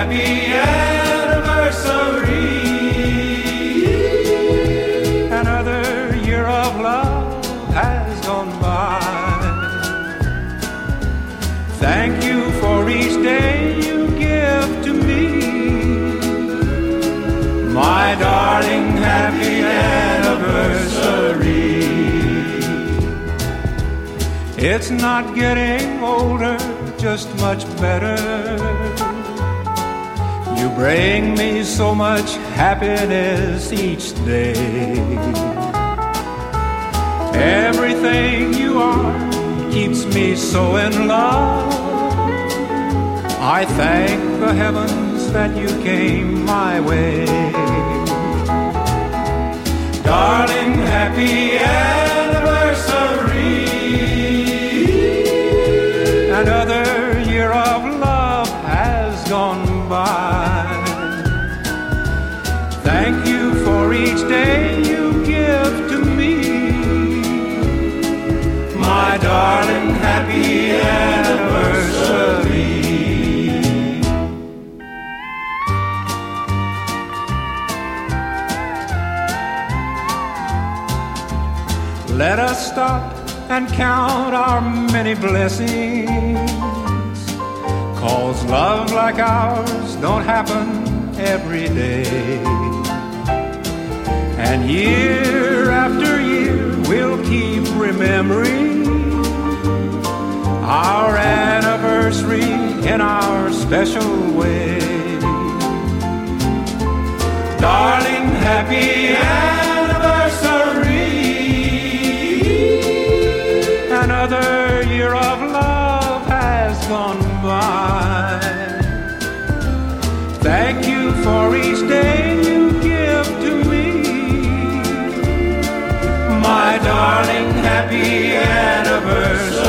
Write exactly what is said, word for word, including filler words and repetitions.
happy anniversary. Another year of love has gone by. Thank you for each day you give to me. My darling, happy anniversary. It's not getting older, just much better. You bring me so much happiness each day. Everything you are keeps me so in love. I thank the heavens that you came my way. Darling, happy anniversary. Another year of love has gone by. Thank you for each day you give to me. My darling, happy anniversary. Let us stop and count our many blessings, 'cause love like ours don't happen every day. And year after year we'll keep remembering our anniversary in our special way. Darling, happy anniversary. Another year of love has gone by. Thank you for each day you give to me. My darling, happy anniversary.